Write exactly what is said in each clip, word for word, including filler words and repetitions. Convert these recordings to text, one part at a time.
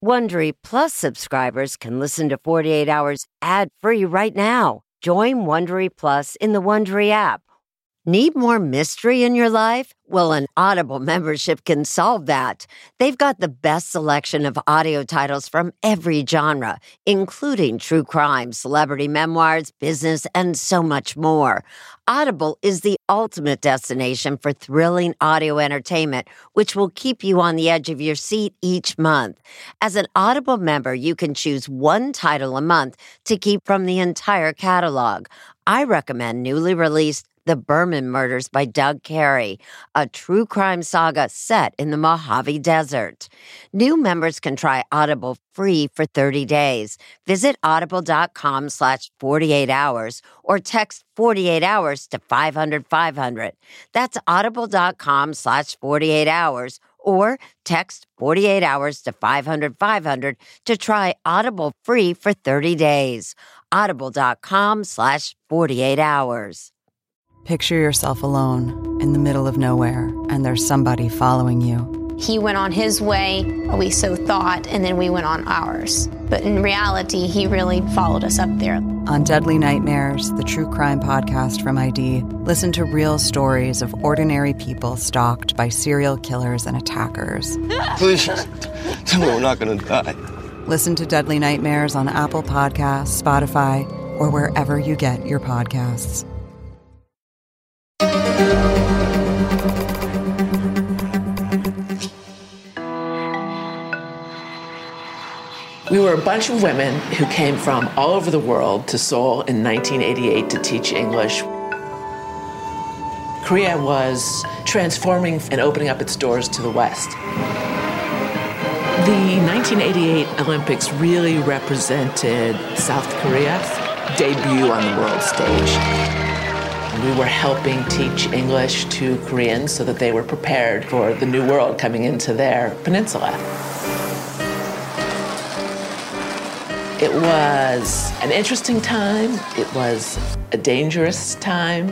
Wondery Plus subscribers can listen to forty-eight hours ad-free right now. Join Wondery Plus in the Wondery app. Need more mystery in your life? Well, an Audible membership can solve that. They've got the best selection of audio titles from every genre, including true crime, celebrity memoirs, business, and so much more. Audible is the ultimate destination for thrilling audio entertainment, which will keep you on the edge of your seat each month. As an Audible member, you can choose one title a month to keep from the entire catalog. I recommend newly released The Berman Murders by Doug Carey, a true crime saga set in the Mojave Desert. New members can try Audible free for thirty days. Visit audible.com slash 48 hours or text forty-eight hours to five hundred five hundred. That's audible.com slash 48 hours or text forty-eight hours to five hundred five hundred to try Audible free for thirty days. Audible.com slash 48 hours. Picture yourself alone in the middle of nowhere, and there's somebody following you. He went on his way, we so thought, and then we went on ours. But in reality, he really followed us up there. On Deadly Nightmares, the true crime podcast from I D, listen to real stories of ordinary people stalked by serial killers and attackers. Please, tell me we're not going to die. Listen to Deadly Nightmares on Apple Podcasts, Spotify, or wherever you get your podcasts. We were a bunch of women who came from all over the world to Seoul in nineteen eighty-eight to teach English. Korea was transforming and opening up its doors to the West. The nineteen eighty-eight Olympics really represented South Korea's debut on the world stage. We were helping teach English to Koreans so that they were prepared for the new world coming into their peninsula. It was an interesting time. It was a dangerous time.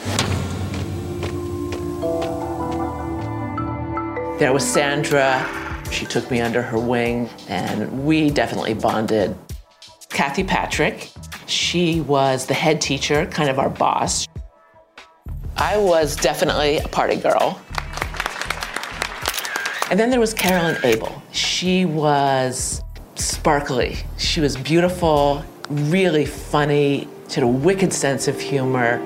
There was Sandra. She took me under her wing, and we definitely bonded. Kathy Patrick, she was the head teacher, kind of our boss. I was definitely a party girl. And then there was Carolyn Abel. She was sparkly. She was beautiful, really funny. She had a wicked sense of humor.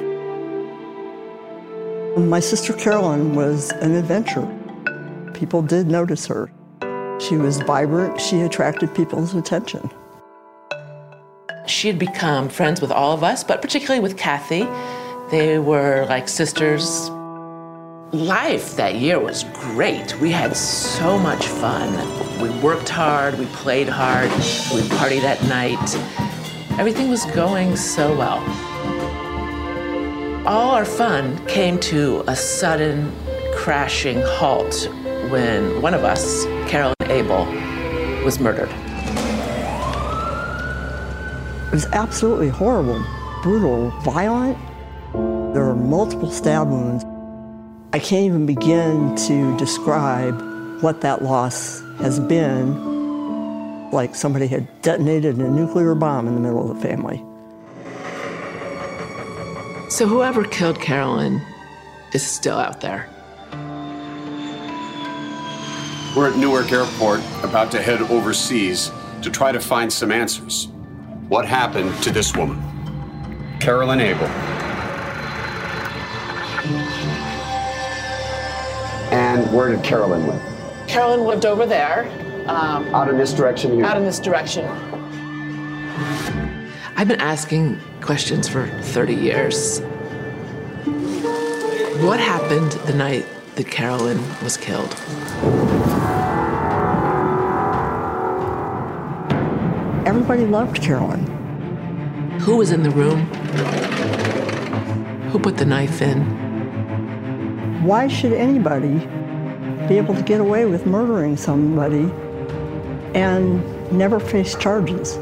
My sister Carolyn was an adventurer. People did notice her. She was vibrant. She attracted people's attention. She had become friends with all of us, but particularly with Kathy. They were like sisters. Life that year was great. We had so much fun. We worked hard, we played hard, we partied at night. Everything was going so well. All our fun came to a sudden crashing halt when one of us, Carolyn Abel, was murdered. It was absolutely horrible, brutal, violent. There were multiple stab wounds. I can't even begin to describe what that loss has been, like somebody had detonated a nuclear bomb in the middle of the family. So whoever killed Carolyn is still out there. We're at Newark Airport, about to head overseas to try to find some answers. What happened to this woman, Carolyn Abel? And where did Carolyn live? Carolyn lived over there. Um, out in this direction here? Out in this direction. I've been asking questions for thirty years. What happened the night that Carolyn was killed? Everybody loved Carolyn. Who was in the room? Who put the knife in? Why should anybody be able to get away with murdering somebody and never face charges?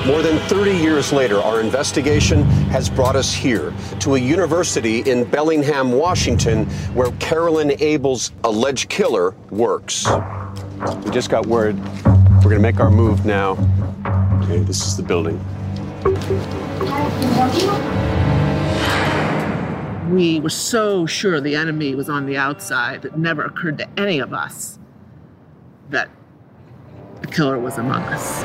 More than thirty years later, our investigation has brought us here to a university in Bellingham, Washington, where Carolyn Abel's alleged killer works. We just got word. We're going to make our move now. Okay, this is the building. We were so sure the enemy was on the outside, it never occurred to any of us that the killer was among us.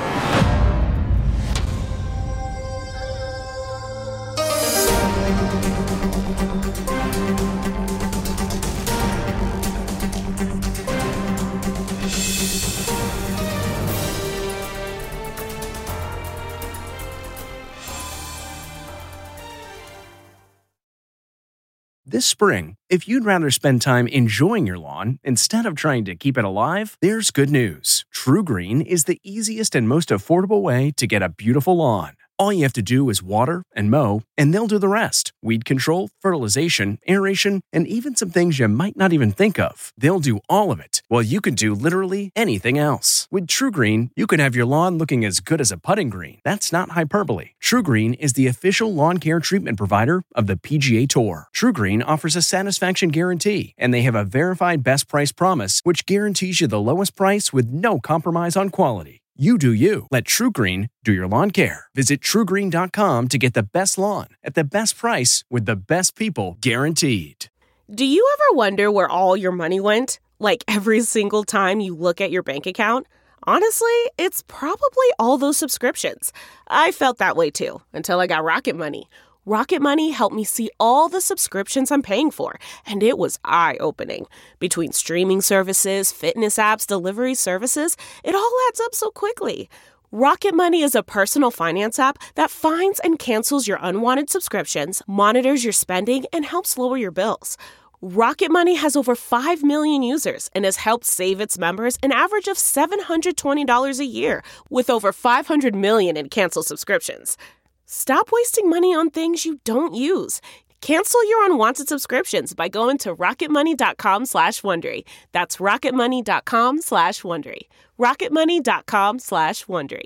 This spring, if you'd rather spend time enjoying your lawn instead of trying to keep it alive, there's good news. TruGreen is the easiest and most affordable way to get a beautiful lawn. All you have to do is water and mow, and they'll do the rest. Weed control, fertilization, aeration, and even some things you might not even think of. They'll do all of it, while you can do literally anything else. With TruGreen, you can have your lawn looking as good as a putting green. That's not hyperbole. TruGreen is the official lawn care treatment provider of the P G A Tour. TruGreen offers a satisfaction guarantee, and they have a verified best price promise, which guarantees you the lowest price with no compromise on quality. You do you. Let TruGreen do your lawn care. Visit True Green dot com to get the best lawn at the best price with the best people guaranteed. Do you ever wonder where all your money went? Like every single time you look at your bank account? Honestly, it's probably all those subscriptions. I felt that way too, until I got Rocket Money. Rocket Money helped me see all the subscriptions I'm paying for, and it was eye-opening. Between streaming services, fitness apps, delivery services, it all adds up so quickly. Rocket Money is a personal finance app that finds and cancels your unwanted subscriptions, monitors your spending, and helps lower your bills. Rocket Money has over five million users and has helped save its members an average of seven hundred twenty dollars a year, with over five hundred million in canceled subscriptions. Stop wasting money on things you don't use. Cancel your unwanted subscriptions by going to rocketmoney.com slash Wondery. That's rocketmoney.com slash Wondery. rocketmoney.com slash Wondery.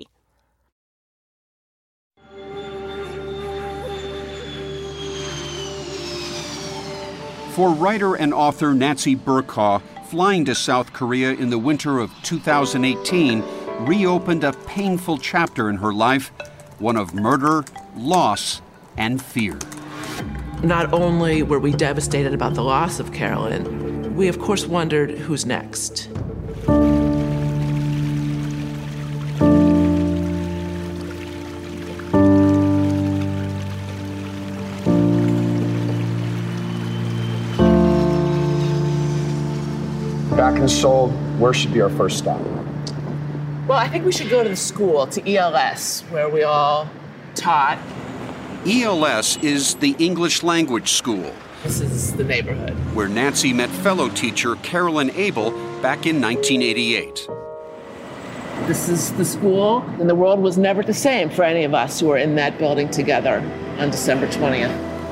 For writer and author Nancy Berkhaw, flying to South Korea in the winter of two thousand eighteen reopened a painful chapter in her life, one of murder, loss, and fear. Not only were we devastated about the loss of Carolyn, we of course wondered who's next. Back in Seoul, where should be our first stop? Well, I think we should go to the school, to E L S, where we all taught. E L S is the English language school. This is the neighborhood. Where Nancy met fellow teacher Carolyn Abel back in nineteen eighty-eight. This is the school, and the world was never the same for any of us who were in that building together on December twentieth.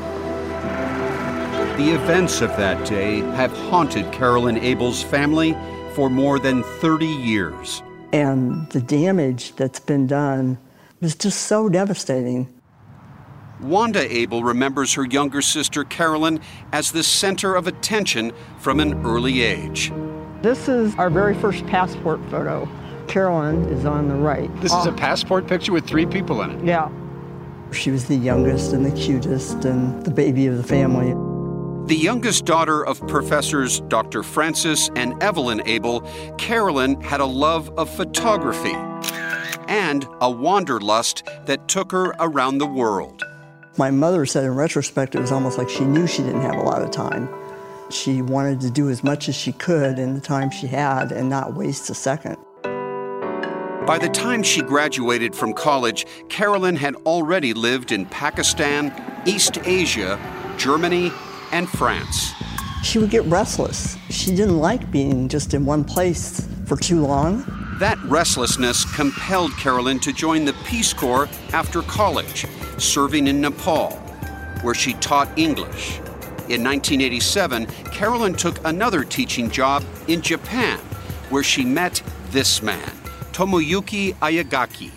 The events of that day have haunted Carolyn Abel's family for more than thirty years. And the damage that's been done was just so devastating. Wanda Abel remembers her younger sister Carolyn as the center of attention from an early age. This is our very first passport photo. Carolyn is on the right. This is a passport picture with three people in it? Yeah. She was the youngest and the cutest and the baby of the family. The youngest daughter of professors Doctor Francis and Evelyn Abel, Carolyn had a love of photography and a wanderlust that took her around the world. My mother said in retrospect, it was almost like she knew she didn't have a lot of time. She wanted to do as much as she could in the time she had and not waste a second. By the time she graduated from college, Carolyn had already lived in Pakistan, East Asia, Germany, and France. She would get restless. She didn't like being just in one place for too long. That restlessness compelled Carolyn to join the Peace Corps after college, serving in Nepal, where she taught English. In nineteen eighty-seven, Carolyn took another teaching job in Japan, where she met this man, Tomoyuki Ayagaki.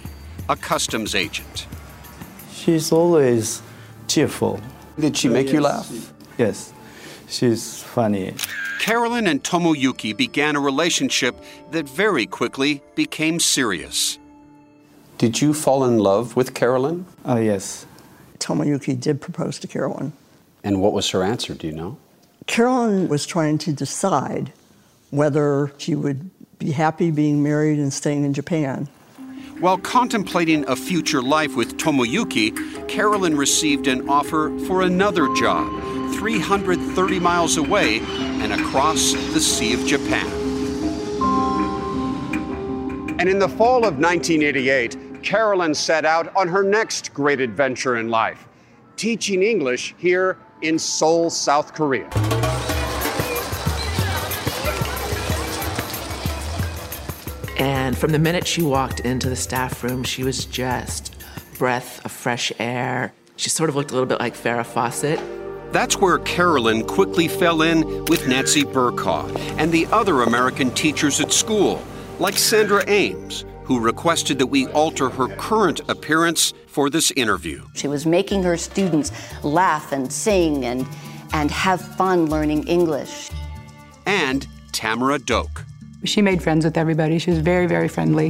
a customs agent. She's always cheerful. Did she make you laugh? Yes, she's funny. Carolyn and Tomoyuki began a relationship that very quickly became serious. Did you fall in love with Carolyn? Oh, yes. Tomoyuki did propose to Carolyn. And what was her answer, do you know? Carolyn was trying to decide whether she would be happy being married and staying in Japan. While contemplating a future life with Tomoyuki, Carolyn received an offer for another job, three hundred thirty miles away and across the Sea of Japan. And in the fall of nineteen eighty-eight, Carolyn set out on her next great adventure in life, teaching English here in Seoul, South Korea. And from the minute she walked into the staff room, she was just a breath of fresh air. She sort of looked a little bit like Farrah Fawcett. That's where Carolyn quickly fell in with Nancy Burkaw and the other American teachers at school, like Sandra Ames, who requested that we alter her current appearance for this interview. She was making her students laugh and sing and, and have fun learning English. And Tamara Doak. She made friends with everybody. She was very, very friendly.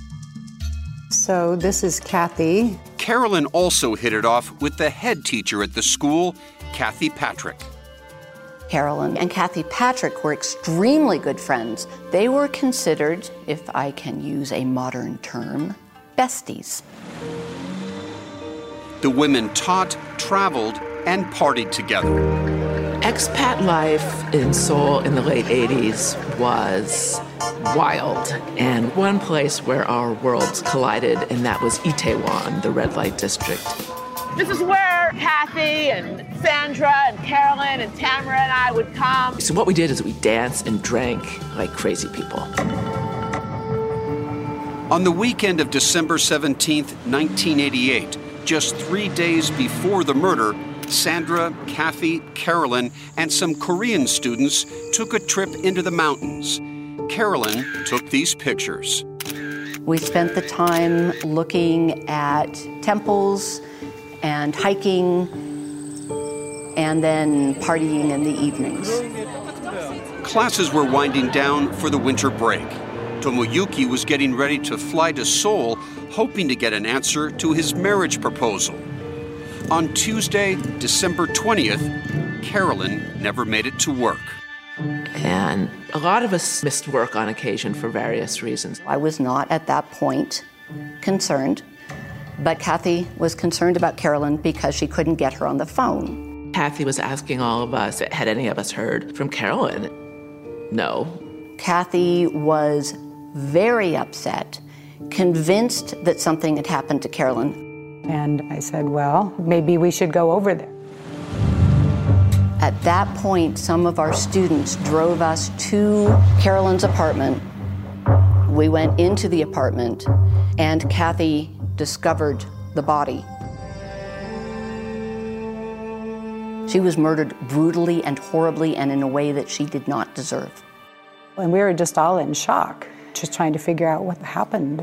So this is Kathy. Carolyn also hit it off with the head teacher at the school, Kathy Patrick. Carolyn and Kathy Patrick were extremely good friends. They were considered, if I can use a modern term, besties. The women taught, traveled, and partied together. Expat life in Seoul in the late eighties was wild. And one place where our worlds collided, and that was Itaewon, the red light district. This is where Kathy and Sandra and Carolyn and Tamara and I would come. So what we did is we danced and drank like crazy people. On the weekend of December seventeenth, nineteen eighty-eight, just three days before the murder, Sandra, Kathy, Carolyn, and some Korean students took a trip into the mountains. Carolyn took these pictures. We spent the time looking at temples and hiking and then partying in the evenings. Classes were winding down for the winter break. Tomoyuki was getting ready to fly to Seoul, hoping to get an answer to his marriage proposal. On Tuesday, December twentieth, Carolyn never made it to work. And a lot of us missed work on occasion for various reasons. I was not at that point concerned, but Kathy was concerned about Carolyn because she couldn't get her on the phone. Kathy was asking all of us, had any of us heard from Carolyn? No. Kathy was very upset, convinced that something had happened to Carolyn. And I said, well, maybe we should go over there. At that point, some of our students drove us to Carolyn's apartment. We went into the apartment, and Kathy discovered the body. She was murdered brutally and horribly and in a way that she did not deserve. And we were just all in shock, just trying to figure out what happened.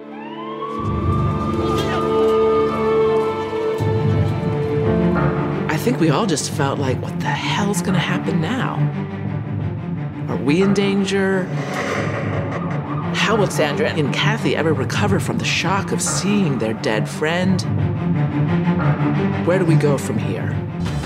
I think we all just felt like, what the hell's gonna happen now? Are we in danger? How will Sandra and Kathy ever recover from the shock of seeing their dead friend? Where do we go from here?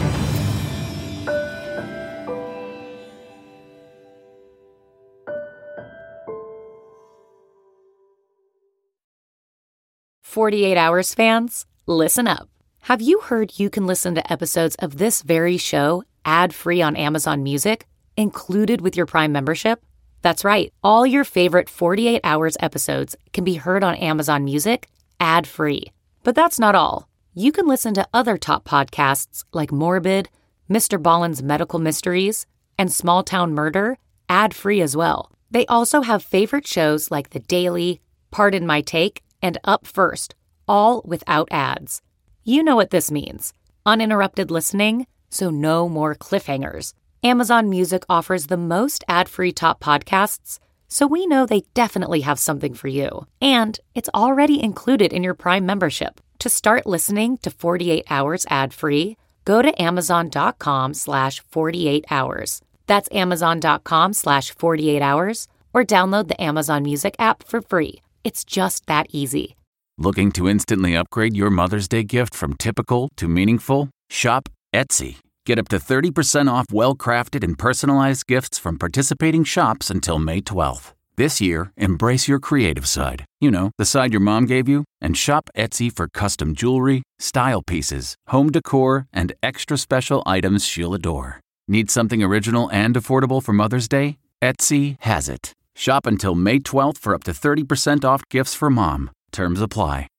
forty-eight hours fans, listen up. Have you heard you can listen to episodes of this very show ad-free on Amazon Music, included with your Prime membership? That's right. All your favorite forty-eight hours episodes can be heard on Amazon Music ad-free. But that's not all. You can listen to other top podcasts like Morbid, Mister Ballen's Medical Mysteries, and Small Town Murder ad-free as well. They also have favorite shows like The Daily, Pardon My Take, and Up First, all without ads. You know what this means. Uninterrupted listening, so no more cliffhangers. Amazon Music offers the most ad-free top podcasts So we know they definitely have something for you. And it's already included in your Prime membership. To start listening to forty-eight hours ad-free, go to amazon.com slash 48 hours. That's amazon.com slash 48 hours, or download the Amazon Music app for free. It's just that easy. Looking to instantly upgrade your Mother's Day gift from typical to meaningful? Shop Etsy. Get up to thirty percent off well-crafted and personalized gifts from participating shops until May twelfth. This year, embrace your creative side. You know, the side your mom gave you. And shop Etsy for custom jewelry, style pieces, home decor, and extra special items she'll adore. Need something original and affordable for Mother's Day? Etsy has it. Shop until May twelfth for up to thirty percent off gifts for mom. Terms apply.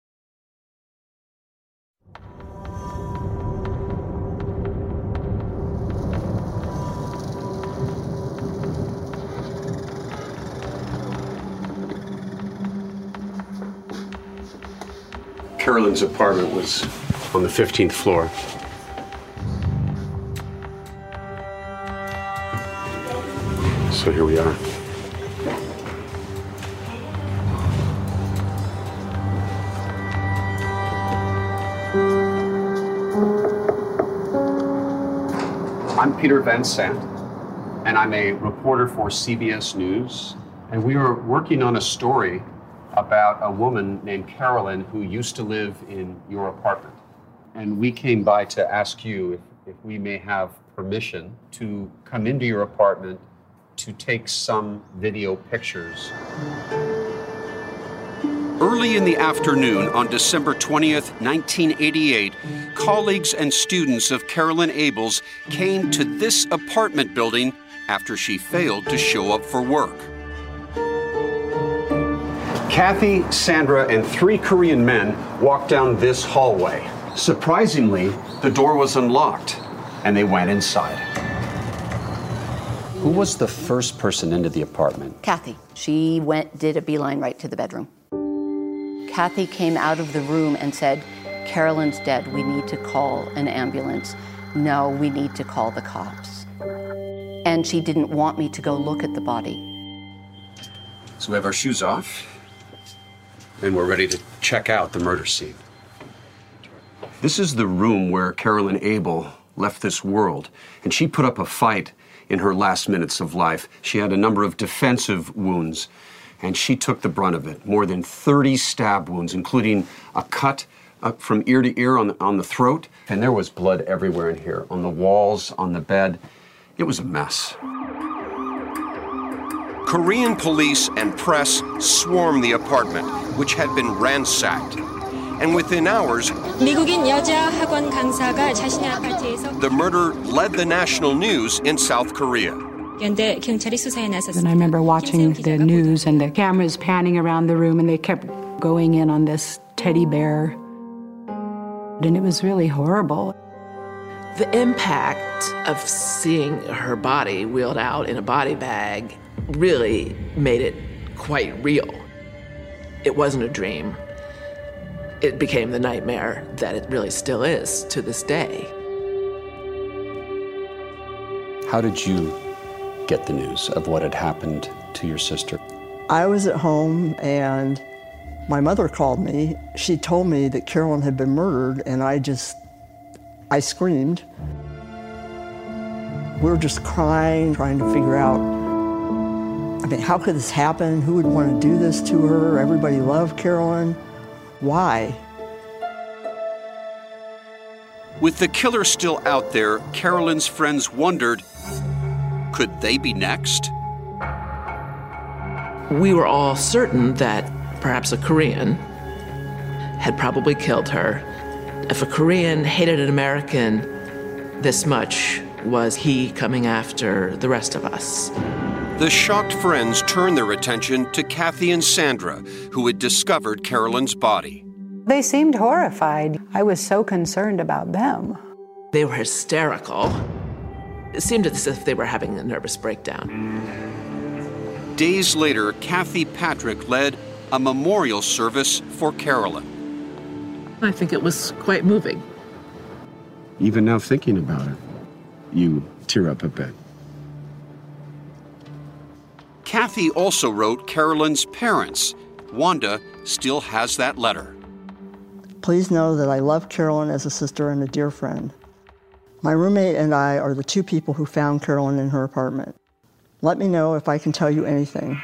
Carolyn's apartment was on the fifteenth floor. So here we are. I'm Peter Van Sant, and I'm a reporter for C B S News, and we are working on a story about a woman named Carolyn who used to live in your apartment. And we came by to ask you if, if we may have permission to come into your apartment to take some video pictures. Early in the afternoon on December twentieth, nineteen eighty-eight, colleagues and students of Carolyn Abels came to this apartment building after she failed to show up for work. Kathy, Sandra, and three Korean men walked down this hallway. Surprisingly, the door was unlocked, and they went inside. Who was the first person into the apartment? Kathy. She went, did a beeline right to the bedroom. Kathy came out of the room and said, Carolyn's dead. We need to call an ambulance. No, we need to call the cops. And she didn't want me to go look at the body. So we have our shoes off, and we're ready to check out the murder scene. This is the room where Carolyn Abel left this world, and she put up a fight in her last minutes of life. She had a number of defensive wounds, and she took the brunt of it. More than thirty stab wounds, including a cut uh, from ear to ear on the, on the throat, and there was blood everywhere in here, on the walls, on the bed. It was a mess. Korean police and press swarmed the apartment, which had been ransacked. And within hours, 미국인 여자 학원 강사가 자신의 아파트에서 the murder led the national news in South Korea. 연대 경찰이 수사에 나섰습니다. And I remember watching the news and the cameras panning around the room and they kept going in on this teddy bear. And it was really horrible. The impact of seeing her body wheeled out in a body bag really made it quite real. It wasn't a dream. It became the nightmare that it really still is to this day. How did you get the news of what had happened to your sister? I was at home and my mother called me. She told me that Carolyn had been murdered, and I just, I screamed. We were just crying, trying to figure out, I mean, how could this happen? Who would want to do this to her? Everybody loved Carolyn. Why? With the killer still out there, Carolyn's friends wondered, could they be next? We were all certain that perhaps a Korean had probably killed her. If a Korean hated an American this much, was he coming after the rest of us? The shocked friends turned their attention to Kathy and Sandra, who had discovered Carolyn's body. They seemed horrified. I was so concerned about them. They were hysterical. It seemed as if they were having a nervous breakdown. Days later, Kathy Patrick led a memorial service for Carolyn. I think it was quite moving. Even now thinking about it, you tear up a bit. Kathy also wrote Carolyn's parents. Wanda still has that letter. Please know that I love Carolyn as a sister and a dear friend. My roommate and I are the two people who found Carolyn in her apartment. Let me know if I can tell you anything.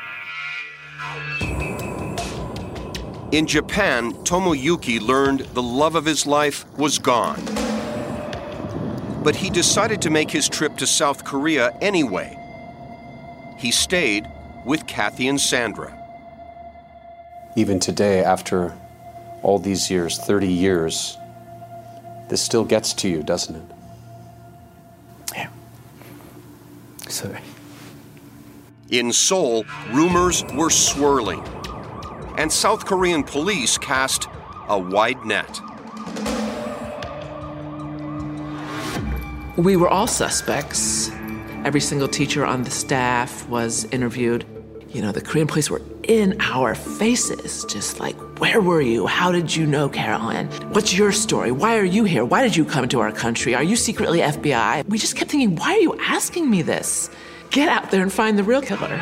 In Japan, Tomoyuki learned the love of his life was gone. But he decided to make his trip to South Korea anyway. He stayed with Kathy and Sandra. Even today, after all these years, thirty years, this still gets to you, doesn't it? Yeah. Sorry. In Seoul, rumors were swirling, and South Korean police cast a wide net. We were all suspects. Every single teacher on the staff was interviewed. You know, the Korean police were in our faces, just like, where were you? How did you know Carolyn? What's your story? Why are you here? Why did you come to our country? Are you secretly F B I? We just kept thinking, why are you asking me this? Get out there and find the real killer.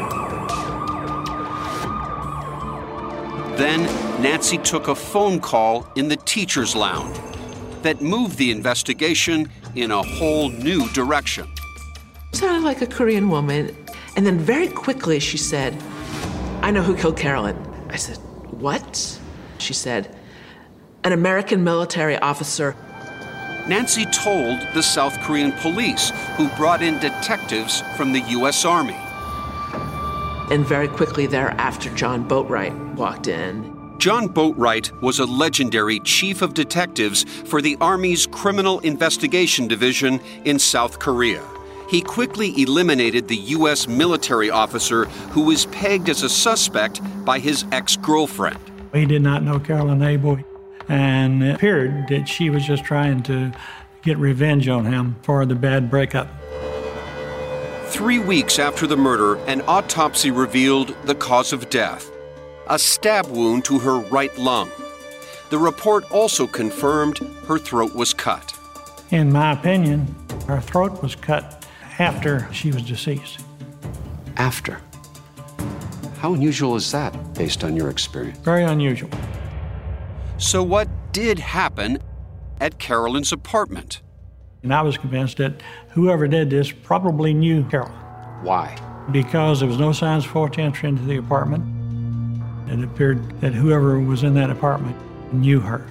Then Nancy took a phone call in the teacher's lounge that moved the investigation in a whole new direction. Sounded like a Korean woman. And then very quickly she said, I know who killed Carolyn. I said, what? She said, an American military officer. Nancy told the South Korean police, who brought in detectives from the U S Army. And very quickly thereafter, John Boatwright walked in. John Boatwright was a legendary chief of detectives for the Army's Criminal Investigation Division in South Korea. He quickly eliminated the U S military officer who was pegged as a suspect by his ex-girlfriend. He did not know Carolyn Abel, and it appeared that she was just trying to get revenge on him for the bad breakup. Three weeks after the murder, an autopsy revealed the cause of death, a stab wound to her right lung. The report also confirmed her throat was cut. In my opinion, her throat was cut after she was deceased. After? How unusual is that, based on your experience? Very unusual. So what did happen at Carolyn's apartment? And I was convinced that whoever did this probably knew Carolyn. Why? Because there was no signs of forced entry into the apartment. It appeared that whoever was in that apartment knew her.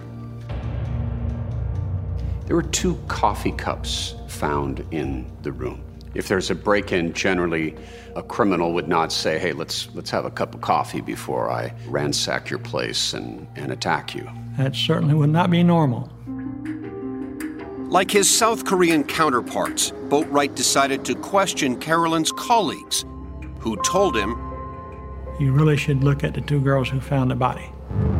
There were two coffee cups found in the room. If there's a break-in, generally a criminal would not say, hey, let's let's have a cup of coffee before I ransack your place and, and attack you. That certainly would not be normal. Like his South Korean counterparts, Boatwright decided to question Carolyn's colleagues, who told him, you really should look at the two girls who found the body.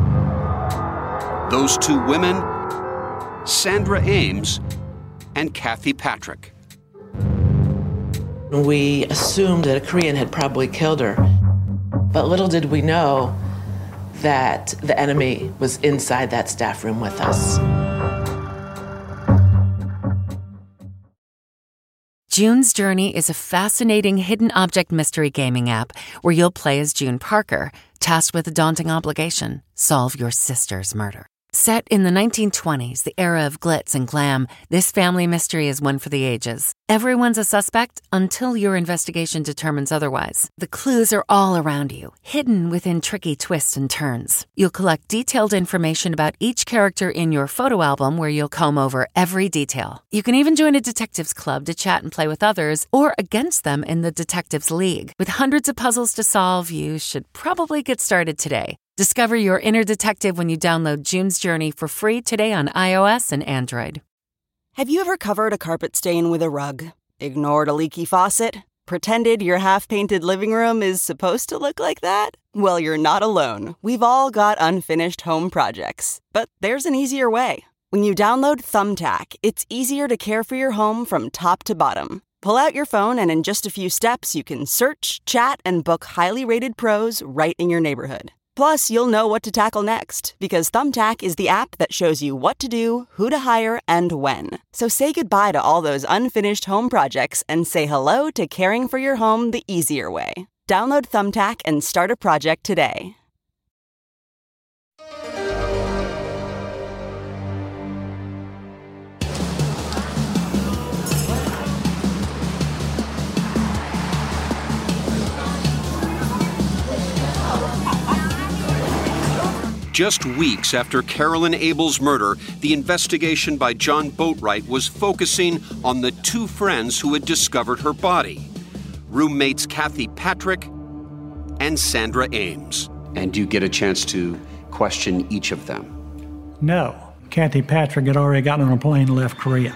Those two women, Sandra Ames and Kathy Patrick. We assumed that a Korean had probably killed her, but little did we know that the enemy was inside that staff room with us. June's Journey is a fascinating hidden object mystery gaming app where you'll play as June Parker, tasked with a daunting obligation: solve your sister's murder. Set in the nineteen twenties, the era of glitz and glam, this family mystery is one for the ages. Everyone's a suspect until your investigation determines otherwise. The clues are all around you, hidden within tricky twists and turns. You'll collect detailed information about each character in your photo album, where you'll comb over every detail. You can even join a detectives club to chat and play with others, or against them in the Detectives League. With hundreds of puzzles to solve, you should probably get started today. Discover your inner detective when you download June's Journey for free today on iOS and Android. Have you ever covered a carpet stain with a rug? Ignored a leaky faucet? Pretended your half-painted living room is supposed to look like that? Well, you're not alone. We've all got unfinished home projects. But there's an easier way. When you download Thumbtack, it's easier to care for your home from top to bottom. Pull out your phone and in just a few steps, you can search, chat, and book highly rated pros right in your neighborhood. Plus, you'll know what to tackle next, because Thumbtack is the app that shows you what to do, who to hire, and when. So say goodbye to all those unfinished home projects and say hello to caring for your home the easier way. Download Thumbtack and start a project today. Just weeks after Carolyn Abel's murder, the investigation by John Boatwright was focusing on the two friends who had discovered her body, roommates Kathy Patrick and Sandra Ames. And do you get a chance to question each of them? No. Kathy Patrick had already gotten on a plane and left Korea.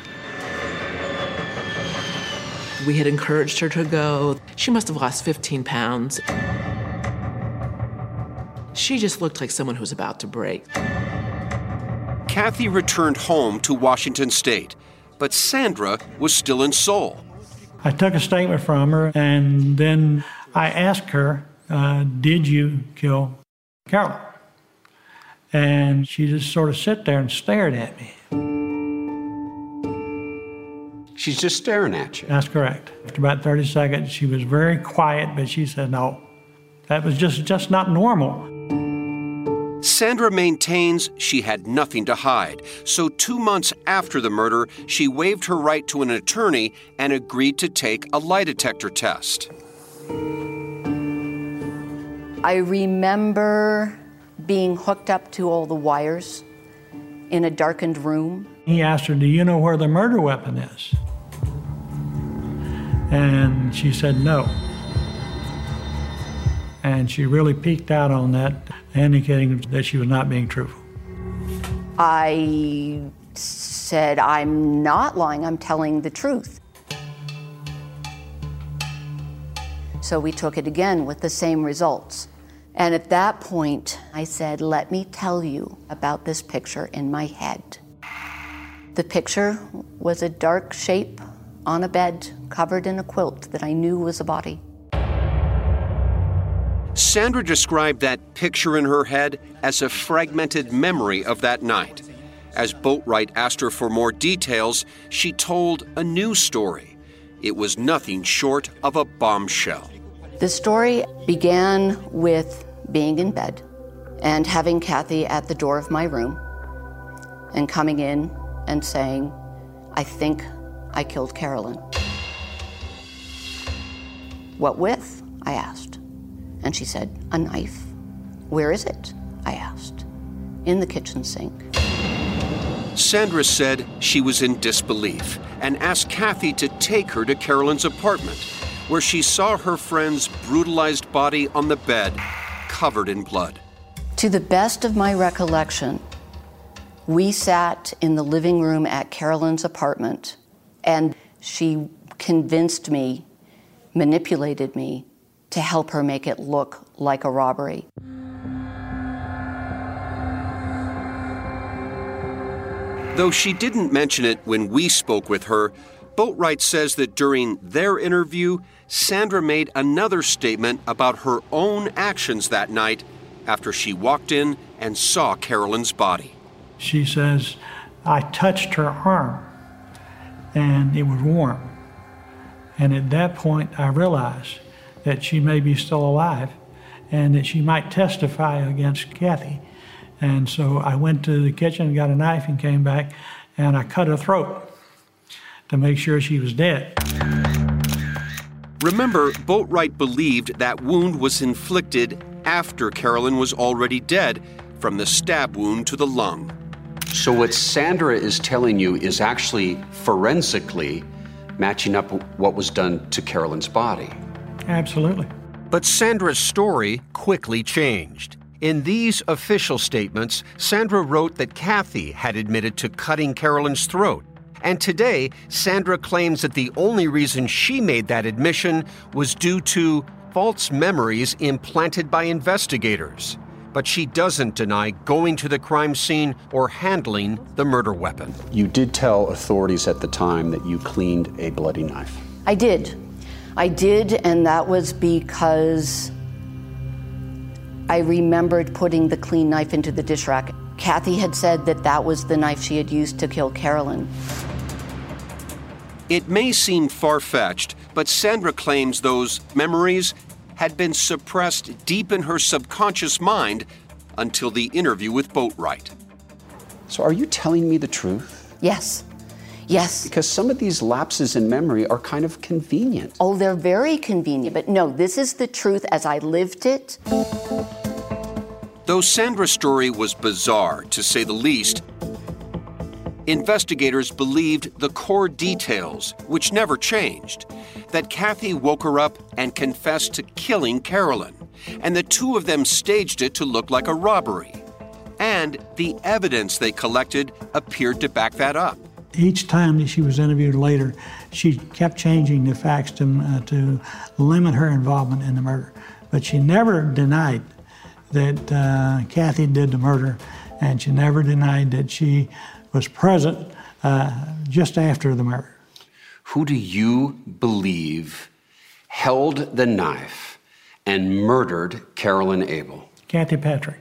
We had encouraged her to go. She must have lost fifteen pounds. She just looked like someone who was about to break. Kathy returned home to Washington State, but Sandra was still in Seoul. I took a statement from her, and then I asked her, uh, did you kill Carolyn? And she just sort of sat there and stared at me. She's just staring at you? That's correct. After about thirty seconds, she was very quiet, but she said, no, that was just, just not normal. Sandra maintains she had nothing to hide, so two months after the murder, she waived her right to an attorney and agreed to take a lie detector test. I remember being hooked up to all the wires in a darkened room. He asked her, do you know where the murder weapon is? And she said no. And she really peeked out on that, indicating that she was not being truthful. I said, I'm not lying, I'm telling the truth. So we took it again with the same results. And at that point, I said, let me tell you about this picture in my head. The picture was a dark shape on a bed covered in a quilt that I knew was a body. Sandra described that picture in her head as a fragmented memory of that night. As Boatwright asked her for more details, she told a new story. It was nothing short of a bombshell. The story began with being in bed and having Kathy at the door of my room and coming in and saying, I think I killed Carolyn. What with? I asked. And she said, a knife. Where is it? I asked. In the kitchen sink. Sandra said she was in disbelief and asked Kathy to take her to Carolyn's apartment, where she saw her friend's brutalized body on the bed, covered in blood. To the best of my recollection, we sat in the living room at Carolyn's apartment, and she convinced me, manipulated me, to help her make it look like a robbery. Though she didn't mention it when we spoke with her, Boatwright says that during their interview, Sandra made another statement about her own actions that night after she walked in and saw Carolyn's body. She says, I touched her arm and it was warm. And at that point, I realized that she may be still alive and that she might testify against Kathy. And so I went to the kitchen, got a knife, and came back, and I cut her throat to make sure she was dead. Remember, Boatwright believed that wound was inflicted after Carolyn was already dead from the stab wound to the lung. So what Sandra is telling you is actually forensically matching up what was done to Carolyn's body. Absolutely. But Sandra's story quickly changed. In these official statements, Sandra wrote that Kathy had admitted to cutting Carolyn's throat. And today, Sandra claims that the only reason she made that admission was due to false memories implanted by investigators. But she doesn't deny going to the crime scene or handling the murder weapon. You did tell authorities at the time that you cleaned a bloody knife. I did. I did, and that was because I remembered putting the clean knife into the dish rack. Kathy had said that that was the knife she had used to kill Carolyn. It may seem far-fetched, but Sandra claims those memories had been suppressed deep in her subconscious mind until the interview with Boatwright. So are you telling me the truth? Yes. Yes. Because some of these lapses in memory are kind of convenient. Oh, they're very convenient. But no, this is the truth as I lived it. Though Sandra's story was bizarre, to say the least, investigators believed the core details, which never changed, that Kathy woke her up and confessed to killing Carolyn, and the two of them staged it to look like a robbery. And the evidence they collected appeared to back that up. Each time that she was interviewed later, she kept changing the facts to, uh, to limit her involvement in the murder. But she never denied that uh, Kathy did the murder, and she never denied that she was present uh, just after the murder. Who do you believe held the knife and murdered Carolyn Abel? Kathy Patrick.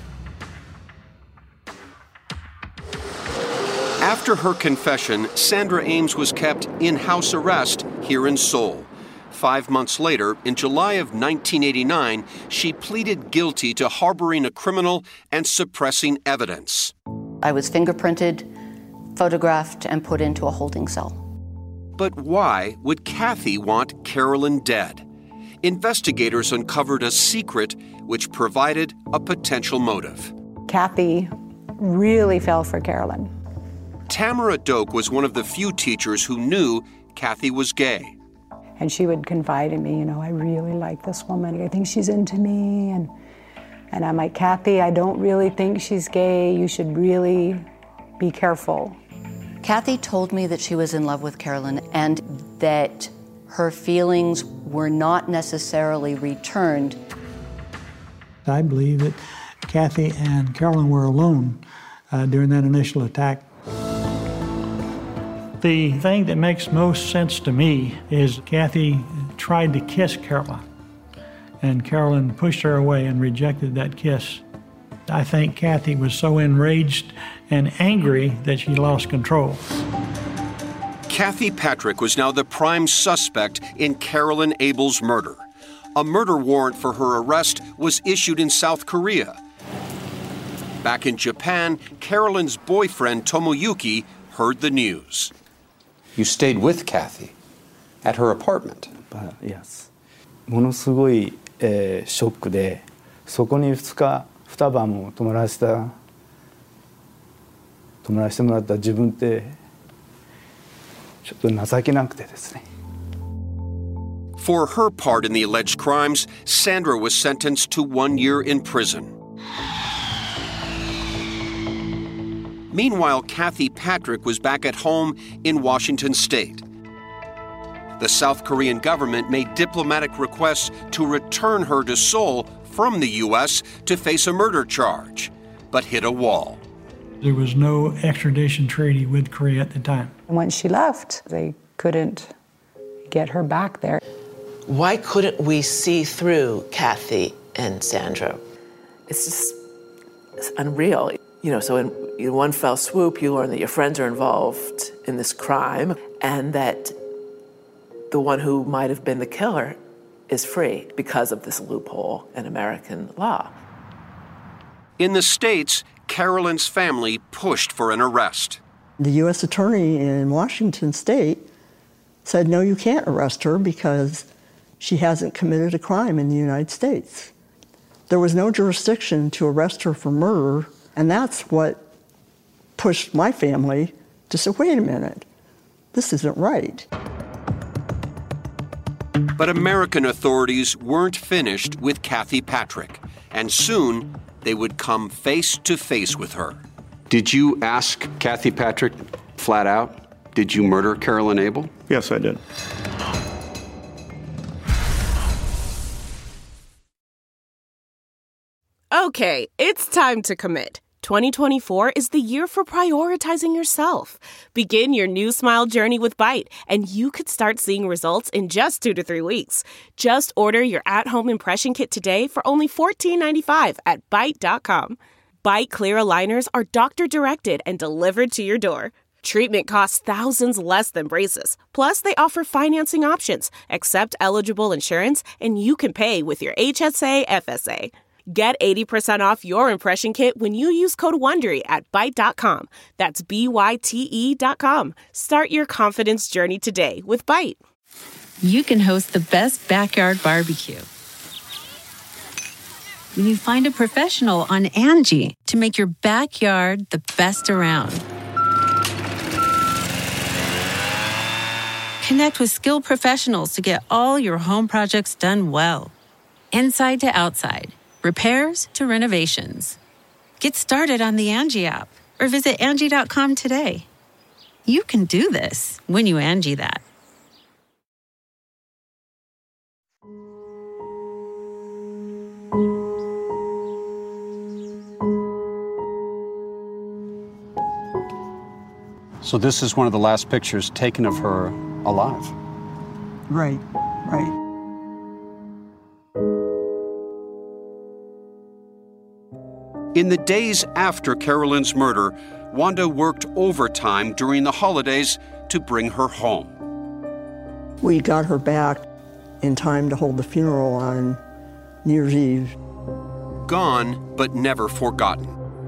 After her confession, Sandra Ames was kept in house arrest here in Seoul. Five months later, in July of nineteen eighty-nine, she pleaded guilty to harboring a criminal and suppressing evidence. I was fingerprinted, photographed, and put into a holding cell. But why would Kathy want Carolyn dead? Investigators uncovered a secret which provided a potential motive. Kathy really fell for Carolyn. Tamara Doak was one of the few teachers who knew Kathy was gay. And she would confide in me, you know, I really like this woman. I think she's into me. And, and I'm like, Kathy, I don't really think she's gay. You should really be careful. Kathy told me that she was in love with Carolyn and that her feelings were not necessarily returned. I believe that Kathy and Carolyn were alone uh, during that initial attack. The thing that makes most sense to me is Kathy tried to kiss Carolyn, and Carolyn pushed her away and rejected that kiss. I think Kathy was so enraged and angry that she lost control. Kathy Patrick was now the prime suspect in Carolyn Abel's murder. A murder warrant for her arrest was issued in South Korea. Back in Japan, Carolyn's boyfriend, Tomoyuki, heard the news. You stayed with Kathy at her apartment? Uh, yes. ものすごい、えー、ショックで、そこにふつか、二晩も泊まらせた、泊まらせてもらった自分ってちょっと情けなくてですね。 For her part in the alleged crimes, Sandra was sentenced to one year in prison. Meanwhile, Kathy Patrick was back at home in Washington state. The South Korean government made diplomatic requests to return her to Seoul from the U S to face a murder charge, but hit a wall. There was no extradition treaty with Korea at the time. Once she left, they couldn't get her back there. Why couldn't we see through Kathy and Sandra? It's just it's unreal. You know, so in, in one fell swoop, you learn that your friends are involved in this crime and that the one who might have been the killer is free because of this loophole in American law. In the States, Carolyn's family pushed for an arrest. The U S attorney in Washington state said, no, you can't arrest her because she hasn't committed a crime in the United States. There was no jurisdiction to arrest her for murder, and that's what pushed my family to say, wait a minute, this isn't right. But American authorities weren't finished with Kathy Patrick, and soon they would come face to face with her. Did you ask Kathy Patrick flat out, did you murder Carolyn Abel? Yes, I did. Okay, it's time to commit. twenty twenty-four is the year for prioritizing yourself. Begin your new smile journey with Byte, and you could start seeing results in just two to three weeks. Just order your at-home impression kit today for only fourteen ninety-five at byte dot com. Byte clear aligners are doctor-directed and delivered to your door. Treatment costs thousands less than braces. Plus, they offer financing options, accept eligible insurance, and you can pay with your H S A F S A. Get eighty percent off your impression kit when you use code WONDERY at Byte dot com. That's B Y T E dot com. Start your confidence journey today with Byte. You can host the best backyard barbecue when you find a professional on Angie to make your backyard the best around. Connect with skilled professionals to get all your home projects done well. Inside to outside, repairs to renovations. Get started on the Angie app or visit Angie dot com today. You can do this when you Angie that. So this is one of the last pictures taken of her alive. Right, right. In the days after Carolyn's murder, Wanda worked overtime during the holidays to bring her home. We got her back in time to hold the funeral on New Year's Eve. Gone, but never forgotten.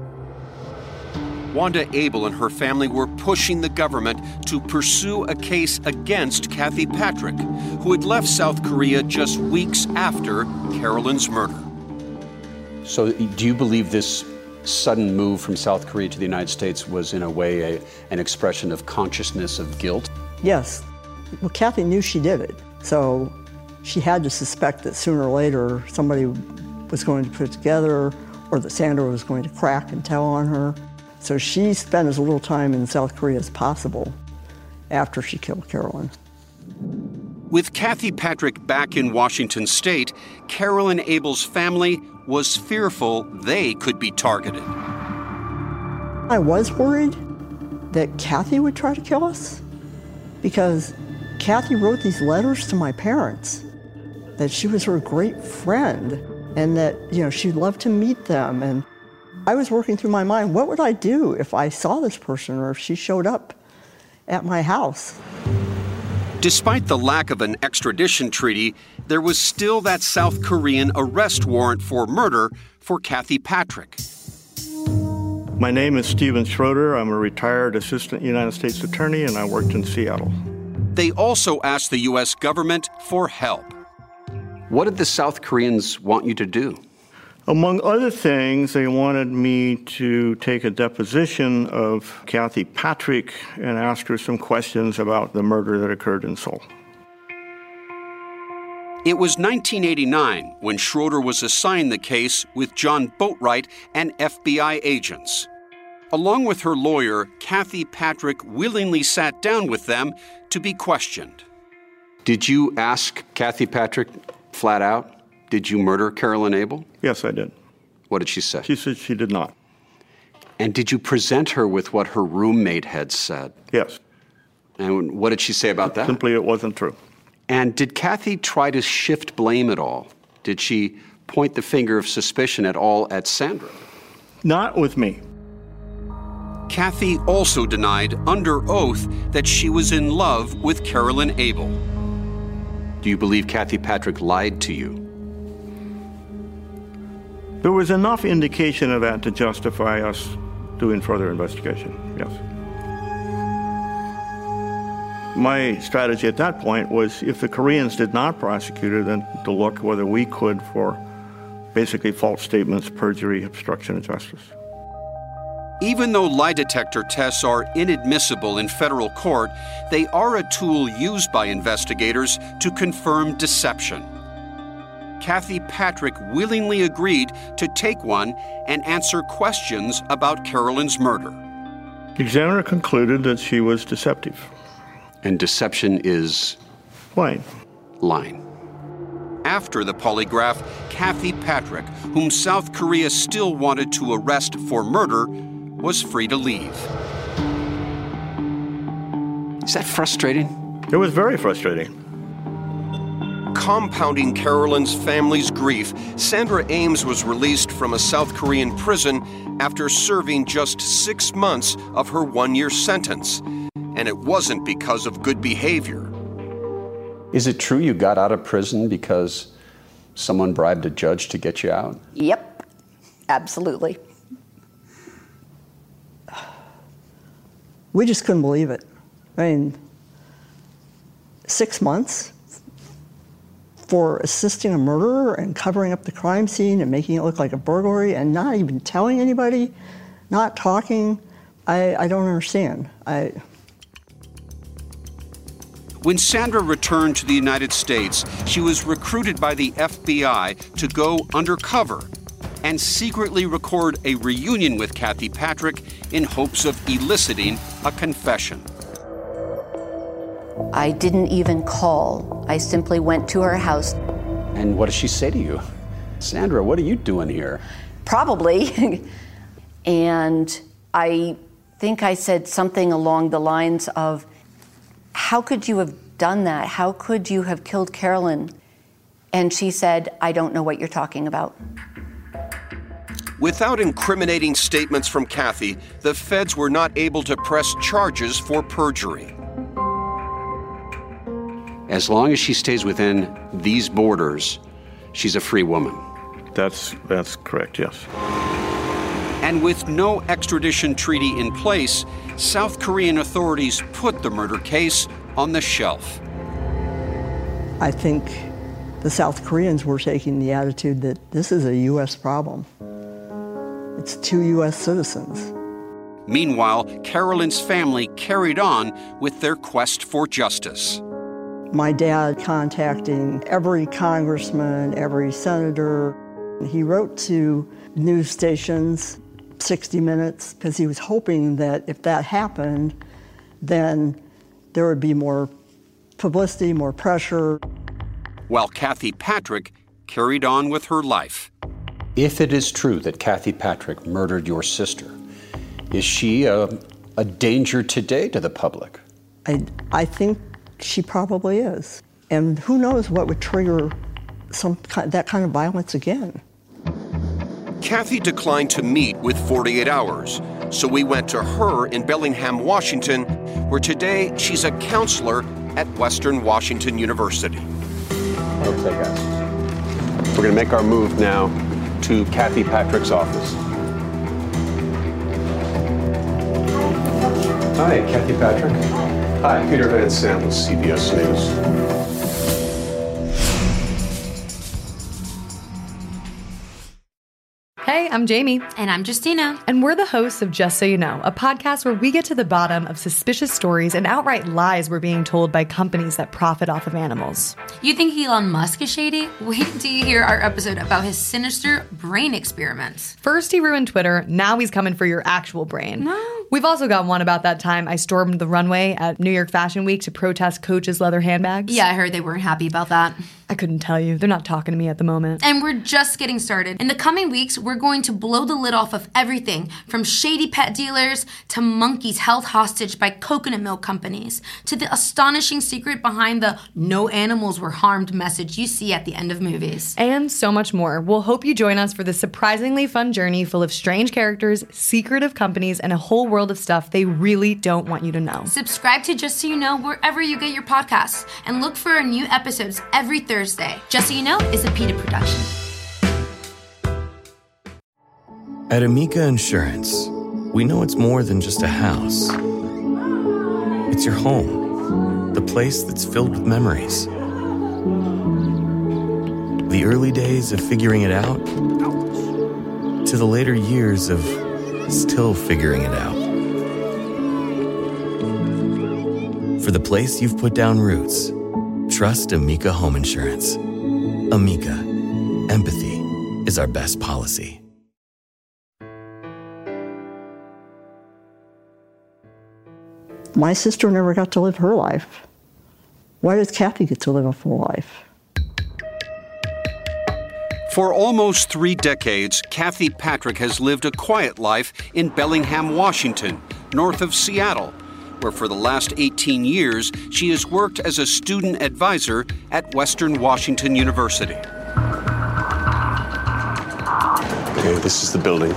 Wanda Abel and her family were pushing the government to pursue a case against Kathy Patrick, who had left South Korea just weeks after Carolyn's murder. So do you believe this sudden move from South Korea to the United States was in a way a, an expression of consciousness of guilt? Yes. Well, Kathy knew she did it, so she had to suspect that sooner or later somebody was going to put it together or that Sandra was going to crack and tell on her. So she spent as little time in South Korea as possible after she killed Carolyn. With Kathy Patrick back in Washington state, Carolyn Abel's family was fearful they could be targeted. I was worried that Kathy would try to kill us because Kathy wrote these letters to my parents that she was her great friend and that, you know, she'd love to meet them. And I was working through my mind, what would I do if I saw this person or if she showed up at my house? Despite the lack of an extradition treaty, there was still that South Korean arrest warrant for murder for Kathy Patrick. My name is Steven Schroeder. I'm a retired assistant United States attorney, and I worked in Seattle. They also asked the U S government for help. What did the South Koreans want you to do? Among other things, they wanted me to take a deposition of Kathy Patrick and ask her some questions about the murder that occurred in Seoul. It was nineteen eighty-nine when Schroeder was assigned the case with John Boatwright and F B I agents. Along with her lawyer, Kathy Patrick willingly sat down with them to be questioned. Did you ask Kathy Patrick flat out, did you murder Carolyn Abel? Yes, I did. What did she say? She said she did not. And did you present her with what her roommate had said? Yes. And what did she say about that? Simply, it wasn't true. And did Kathy try to shift blame at all? Did she point the finger of suspicion at all at Sandra? Not with me. Kathy also denied under oath that she was in love with Carolyn Abel. Do you believe Kathy Patrick lied to you? There was enough indication of that to justify us doing further investigation, yes. My strategy at that point was if the Koreans did not prosecute her, then to look whether we could for basically false statements, perjury, obstruction of justice. Even though lie detector tests are inadmissible in federal court, they are a tool used by investigators to confirm deception. Kathy Patrick willingly agreed to take one and answer questions about Carolyn's murder. The examiner concluded that she was deceptive. And deception is? Lying. Lying. After the polygraph, Kathy Patrick, whom South Korea still wanted to arrest for murder, was free to leave. Is that frustrating? It was very frustrating. compounding Carolyn's family's grief, Sandra Ames was released from a South Korean prison after serving just six months of her one-year sentence. And it wasn't because of good behavior. Is it true you got out of prison because someone bribed a judge to get you out? Yep, absolutely. We just couldn't believe it. I mean, six months for assisting a murderer and covering up the crime scene and making it look like a burglary and not even telling anybody, not talking. I, I don't understand. I. When Sandra returned to the United States, she was recruited by the F B I to go undercover and secretly record a reunion with Kathy Patrick in hopes of eliciting a confession. I didn't even call. I simply went to her house. And what does she say to you? Sandra, what are you doing here? Probably. And I think I said something along the lines of, how could you have done that? How could you have killed Carolyn? And she said, I don't know what you're talking about. Without incriminating statements from Kathy, the feds were not able to press charges for perjury. As long as she stays within these borders, she's a free woman. That's, that's correct, yes. And with no extradition treaty in place, South Korean authorities put the murder case on the shelf. I think the South Koreans were taking the attitude that this is a U S problem. It's two U S citizens. Meanwhile, Carolyn's family carried on with their quest for justice. My dad contacting every congressman, every senator. He wrote to news stations, sixty minutes, because he was hoping that if that happened, then there would be more publicity, more pressure. While Kathy Patrick carried on with her life. If it is true that Kathy Patrick murdered your sister, is she a, a danger today to the public? I, I think she probably is. And who knows what would trigger some that kind of violence again. Kathy declined to meet with forty-eight hours, so we went to her in Bellingham, Washington, where today she's a counselor at Western Washington University. Okay, guys. We're going to make our move now to Kathy Patrick's office. Hi, Kathy Patrick. Hi, Peter Van Sant with C B S News. Hey, I'm Jamie. And I'm Justina. And we're the hosts of Just So You Know, a podcast where we get to the bottom of suspicious stories and outright lies we're being told by companies that profit off of animals. You think Elon Musk is shady? Wait until you hear our episode about his sinister brain experiments. First he ruined Twitter, now he's coming for your actual brain. No. We've also got one about that time I stormed the runway at New York Fashion Week to protest Coach's leather handbags. Yeah, I heard they weren't happy about that. I couldn't tell you. They're not talking to me at the moment. And we're just getting started. In the coming weeks, we're going to blow the lid off of everything from shady pet dealers to monkeys held hostage by coconut milk companies to the astonishing secret behind the no animals were harmed message you see at the end of movies. And so much more. We'll hope you join us for this surprisingly fun journey full of strange characters, secretive companies, and a whole world of stuff they really don't want you to know. Subscribe to Just So You Know wherever you get your podcasts and look for our new episodes every Thursday. Just So You Know is a PETA production. At Amica Insurance, we know it's more than just a house. It's your home, the place that's filled with memories. The early days of figuring it out to the later years of still figuring it out. For the place you've put down roots, trust Amica Home Insurance. Amica, empathy is our best policy. My sister never got to live her life. Why does Kathy get to live a full life? For almost three decades, Kathy Patrick has lived a quiet life in Bellingham, Washington, north of Seattle, where for the last eighteen years she has worked as a student advisor at Western Washington University. Okay, this is the building.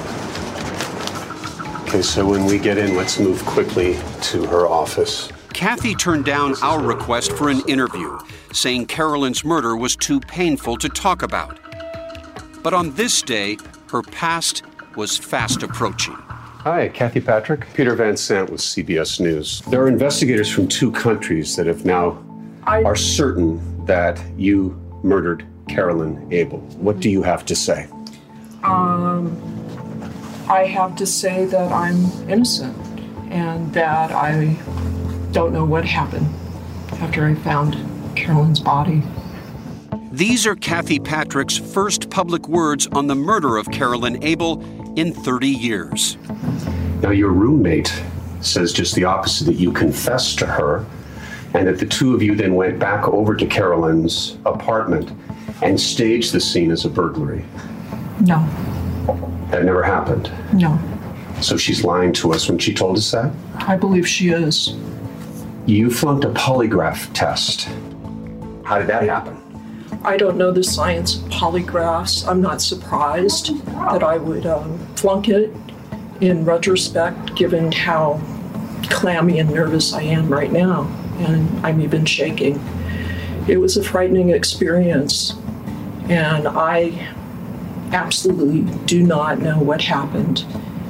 Okay, so when we get in, let's move quickly to her office. Kathy turned down our request for an interview, saying Carolyn's murder was too painful to talk about. But on this day, her past was fast approaching. Hi, Kathy Patrick. Peter Van Sant with C B S News. There are investigators from two countries that have now I... are certain that you murdered Carolyn Abel. What do you have to say? Um, I have to say that I'm innocent and that I don't know what happened after I found Carolyn's body. These are Kathy Patrick's first public words on the murder of Carolyn Abel in thirty years. Now, your roommate says just the opposite, that you confessed to her and that the two of you then went back over to Carolyn's apartment and staged the scene as a burglary. No. That never happened? No. So she's lying to us when she told us that? I believe she is. You flunked a polygraph test. How did that happen? I don't know the science of polygraphs. I'm not surprised that I would um, flunk it in retrospect, given how clammy and nervous I am right now. And I'm even shaking. It was a frightening experience. And I absolutely do not know what happened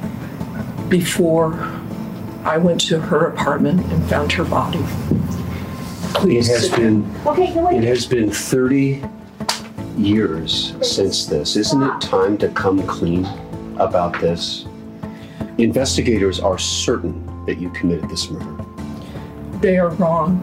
before I went to her apartment and found her body. Please. It has been it has been thirty years since this. Isn't it time to come clean about this? Investigators are certain that you committed this murder. They are wrong.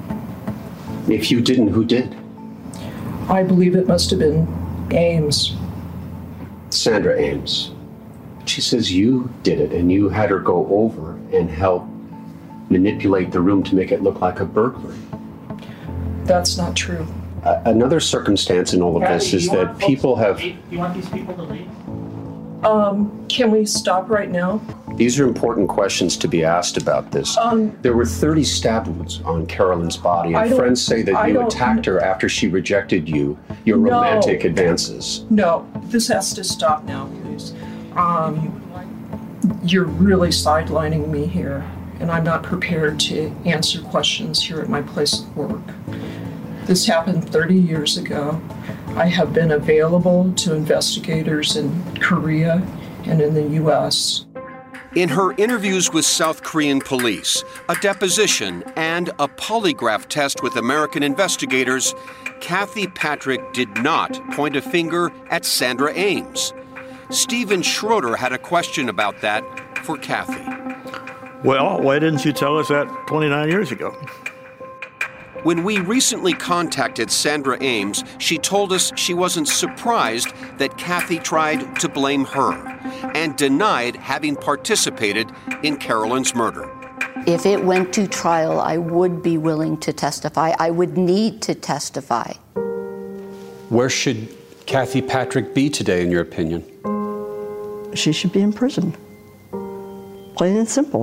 If you didn't, who did? I believe it must have been Ames. Sandra Ames. She says you did it and you had her go over and help manipulate the room to make it look like a burglary. That's not true. Uh, another circumstance in all of this is that people have... Do you want these people to leave? Um, can we stop right now? These are important questions to be asked about this. Um, there were thirty stab wounds on Carolyn's body, and friends say that you attacked her after she rejected you, your no, romantic advances. No, this has to stop now, please. Um, you're really sidelining me here, and I'm not prepared to answer questions here at my place of work. This happened thirty years ago. I have been available to investigators in Korea and in the U S. In her interviews with South Korean police, a deposition, and a polygraph test with American investigators, Kathy Patrick did not point a finger at Sandra Ames. Stephen Schroeder had a question about that for Kathy. Well, why didn't you tell us that twenty-nine years ago? When we recently contacted Sandra Ames, she told us she wasn't surprised that Kathy tried to blame her and denied having participated in Carolyn's murder. If it went to trial, I would be willing to testify. I would need to testify. Where should Kathy Patrick be today, in your opinion? She should be in prison. Plain and simple.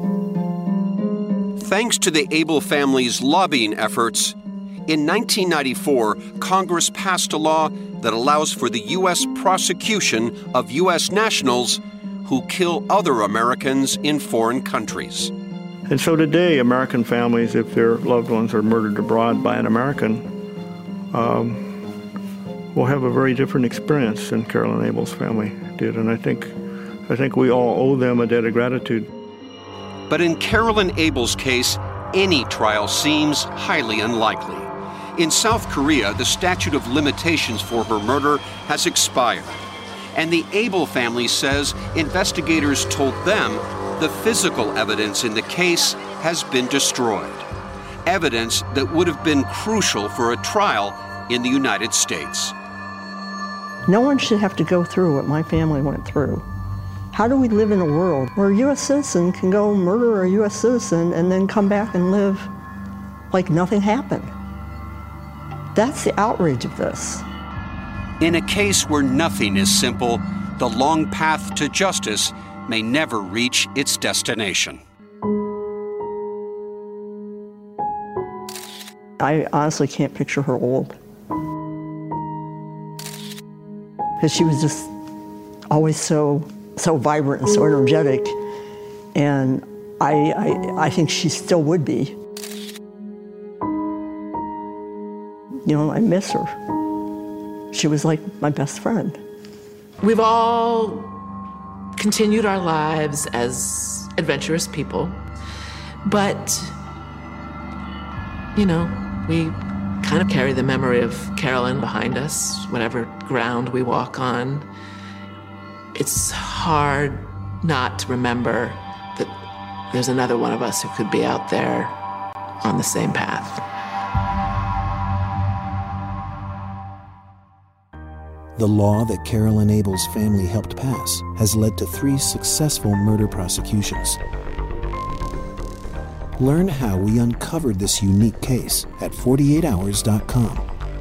Thanks to the Abel family's lobbying efforts, in nineteen ninety-four, Congress passed a law that allows for the U S prosecution of U S nationals who kill other Americans in foreign countries. And so today, American families, if their loved ones are murdered abroad by an American, um, will have a very different experience than Carolyn Abel's family did. And I think, I think we all owe them a debt of gratitude. But in Carolyn Abel's case, any trial seems highly unlikely. In South Korea, the statute of limitations for her murder has expired. And the Abel family says investigators told them the physical evidence in the case has been destroyed. Evidence that would have been crucial for a trial in the United States. No one should have to go through what my family went through. How do we live in a world where a U S citizen can go murder a U S citizen and then come back and live like nothing happened? That's the outrage of this. In a case where nothing is simple, the long path to justice may never reach its destination. I honestly can't picture her old. Because she was just always so, so vibrant and so energetic. And I, I, I think she still would be. You know, I miss her. She was like my best friend. We've all continued our lives as adventurous people, but, you know, we kind of carry the memory of Carolyn behind us, whatever ground we walk on. It's hard not to remember that there's another one of us who could be out there on the same path. The law that Carolyn Abel's family helped pass has led to three successful murder prosecutions. Learn how we uncovered this unique case at forty-eight hours dot com.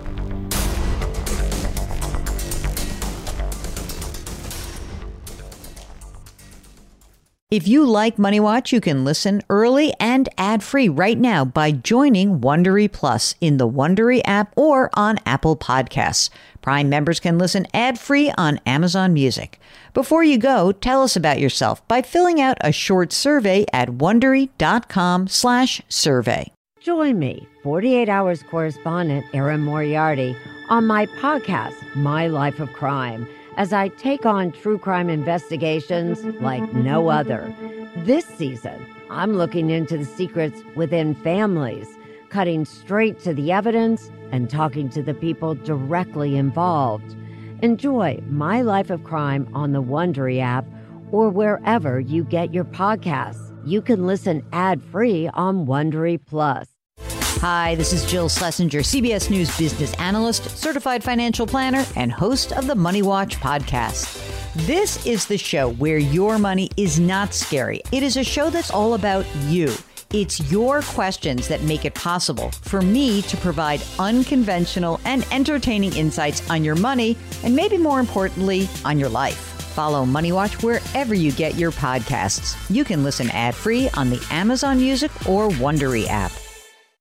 If you like Money Watch, you can listen early and ad-free right now by joining Wondery Plus in the Wondery app or on Apple Podcasts. Prime members can listen ad-free on Amazon Music. Before you go, tell us about yourself by filling out a short survey at Wondery.com slash survey. Join me, forty-eight hours correspondent Erin Moriarty, on my podcast, My Life of Crime, as I take on true crime investigations like no other. This season, I'm looking into the secrets within families, cutting straight to the evidence and talking to the people directly involved. Enjoy My Life of Crime on the Wondery app or wherever you get your podcasts. You can listen ad-free on Wondery Plus. Hi, this is Jill Schlesinger, C B S News business analyst, certified financial planner, and host of the Money Watch podcast. This is the show where your money is not scary. It is a show that's all about you. It's your questions that make it possible for me to provide unconventional and entertaining insights on your money, and maybe more importantly, on your life. Follow Money Watch wherever you get your podcasts. You can listen ad-free on the Amazon Music or Wondery app.